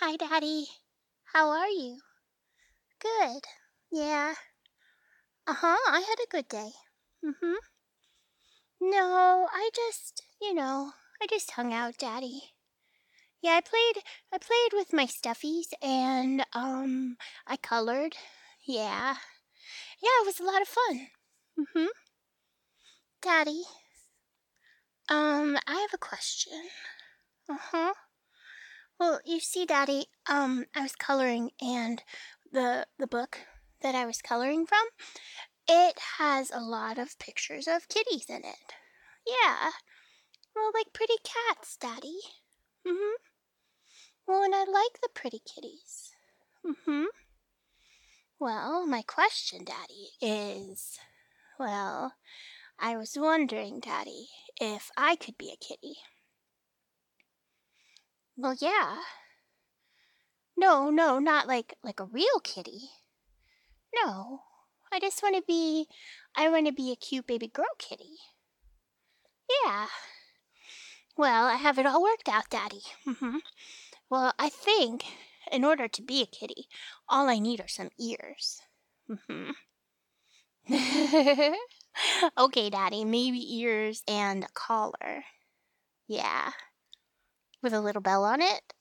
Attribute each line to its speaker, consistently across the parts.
Speaker 1: Hi, Daddy. How are you? Good. Yeah. Uh-huh, I had a good day. Mm-hmm. No, I just hung out, Daddy. Yeah, I played with my stuffies and, I colored. Yeah. Yeah, it was a lot of fun. Mm-hmm. Daddy, I have a question. Uh-huh. Well, you see, Daddy, I was coloring and the book that I was coloring from, it has a lot of pictures of kitties in it. Yeah. Well, like pretty cats, Daddy. Mm-hmm. Well, and I like the pretty kitties. Mm-hmm. Well, my question, Daddy, is, well, I was wondering, Daddy, if I could be a kitty. Well, yeah. No, no, not like a real kitty. No. I want to be a cute baby girl kitty. Yeah. Well, I have it all worked out, Daddy. Mm-hmm. Well, I think in order to be a kitty, all I need are some ears. Hmm. Okay, Daddy, maybe ears and a collar. Yeah, with a little bell on it.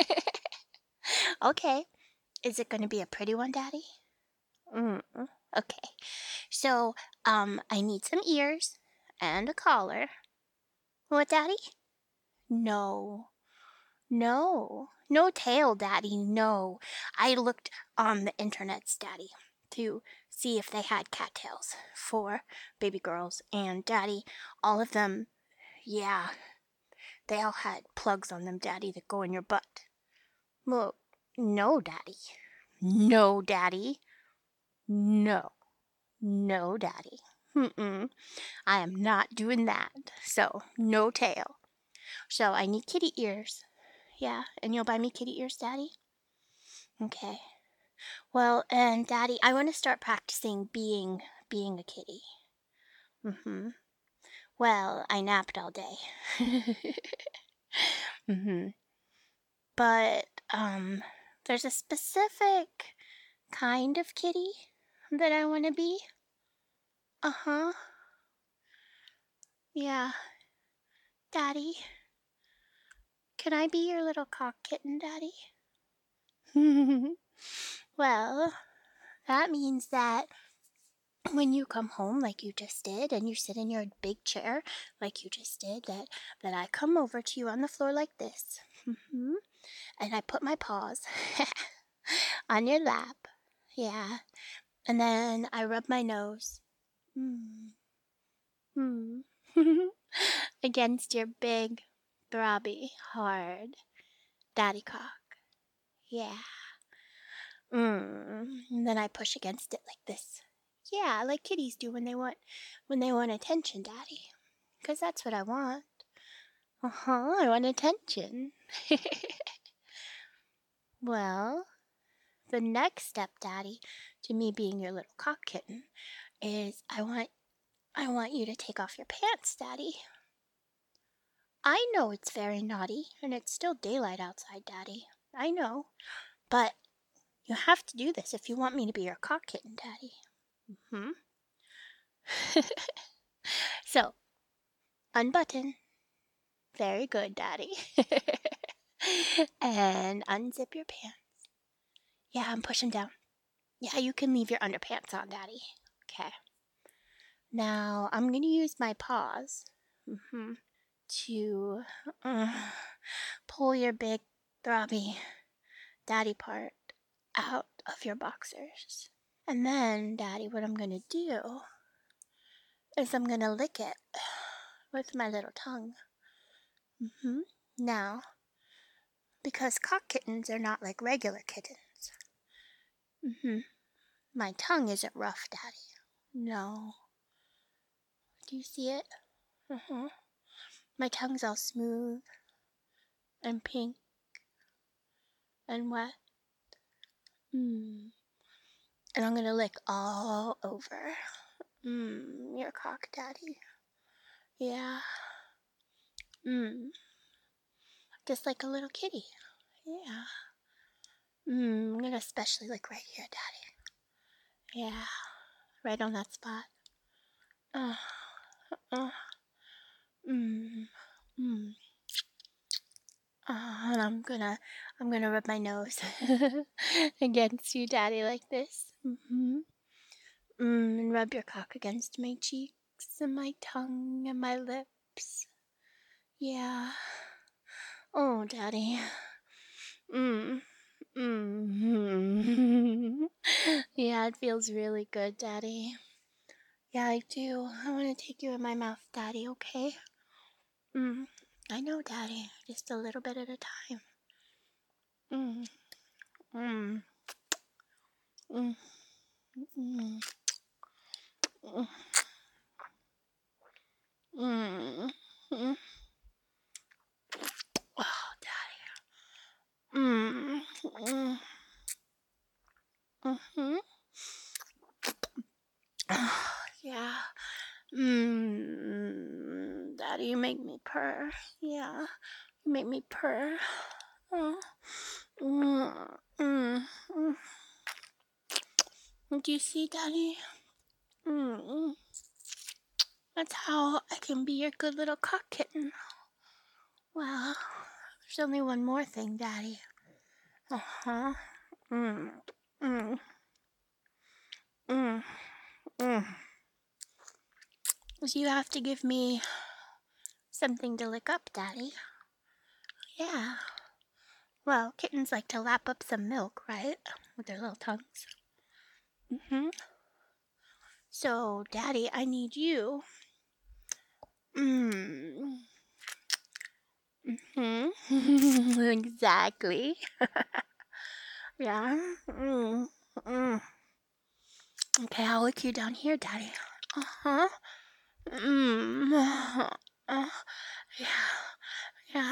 Speaker 1: Okay, is it going to be a pretty one, Daddy? Mm. Okay, so I need some ears and a collar. What, Daddy? No, no tail, Daddy, no. I looked on the internets, Daddy, to see if they had cattails for baby girls, and Daddy, all of them, yeah, they all had plugs on them, Daddy, that go in your butt. Well, no, Daddy. No, Daddy. No. No, Daddy. Mm-mm. I am not doing that. So, no tail. So, I need kitty ears. Yeah, and you'll buy me kitty ears, Daddy? Okay. Well, and Daddy, I want to start practicing being a kitty. Mhm. Well, I napped all day. Mhm. But there's a specific kind of kitty that I want to be. Uh-huh. Yeah. Daddy, can I be your little cock kitten, Daddy? Well, that means that when you come home like you just did and you sit in your big chair like you just did, that I come over to you on the floor like this. Hmm. And I put my paws on your lap. Yeah. And then I rub my nose. Mm. Mm. Against your big, throbby, hard daddy cock. Yeah. And then I push against it like this. Yeah, like kitties do when they want attention, Daddy. 'Cause that's what I want. Uh-huh, I want attention. Well, the next step, Daddy, to me being your little cock kitten is I want you to take off your pants, Daddy. I know it's very naughty and it's still daylight outside, Daddy. I know. But you have to do this if you want me to be your cock kitten, Daddy. Hmm? So, unbutton. Very good, Daddy. And unzip your pants. Yeah, and push them down. Yeah, you can leave your underpants on, Daddy. Okay. Now, I'm going to use my paws to pull your big, throbby daddy part out of your boxers. And then, Daddy, what I'm going to do is I'm going to lick it with my little tongue. Hmm. Now, because cock kittens are not like regular kittens. Hmm. My tongue isn't rough, Daddy. No. Do you see it? Hmm. My tongue's all smooth and pink and wet. Mm. And I'm gonna lick all over. Your cock, Daddy. Yeah. Mm. Just like a little kitty. Yeah. I'm gonna especially like right here, Daddy. Yeah, right on that spot. Uh, uh, mm, mm. And I'm gonna rub my nose against you, Daddy, like this. And rub your cock against my cheeks and my tongue and my lips. Yeah. Oh, Daddy. Mm. Mm. Yeah, it feels really good, Daddy. Yeah, I do. I want to take you in my mouth, Daddy, okay? Mm. I know, Daddy. Just a little bit at a time. Mm. Mm. Mm. Mm. Mm. Mm. Mm. Oh, Daddy. Mm. Mm. Mm-hmm. Yeah. Daddy, you make me purr. Yeah. You make me purr. Oh. Mm. Mm. Mm. Do you see, Daddy? Mm. That's how I can be your good little cock kitten. Well, there's only one more thing, Daddy. Uh-huh. Mm. Mm. Mm. Mm. So you have to give me something to lick up, Daddy. Yeah. Well, kittens like to lap up some milk, right? With their little tongues. Mm-hmm. So, Daddy, I need you. Mm. Mm-hmm. Exactly. Yeah. Mm. Mm. Okay, I'll lick you down here, Daddy. Uh-huh. Mm. Yeah. Yeah.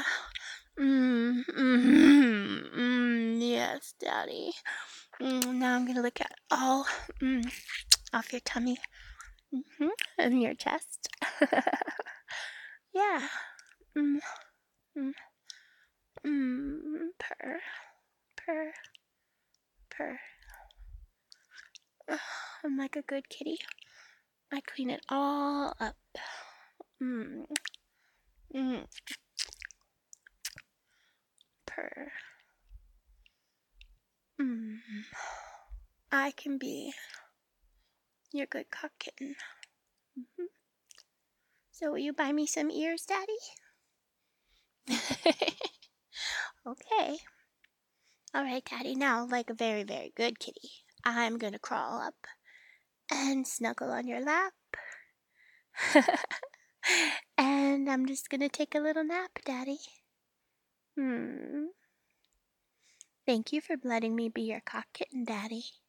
Speaker 1: Yes, Daddy. Now I'm gonna lick at all off your tummy. And your chest. Yeah. Mm, mm, purr, purr, purr. I'm like a good kitty. I clean it all up. Mm, mm, purr. Mm. I can be your good cock kitten. So will you buy me some ears, Daddy? Okay. All right, Daddy. Now, like a very, very good kitty, I'm gonna crawl up and snuggle on your lap. And I'm just gonna take a little nap, Daddy. Hmm. Thank you for letting me be your cock kitten, Daddy.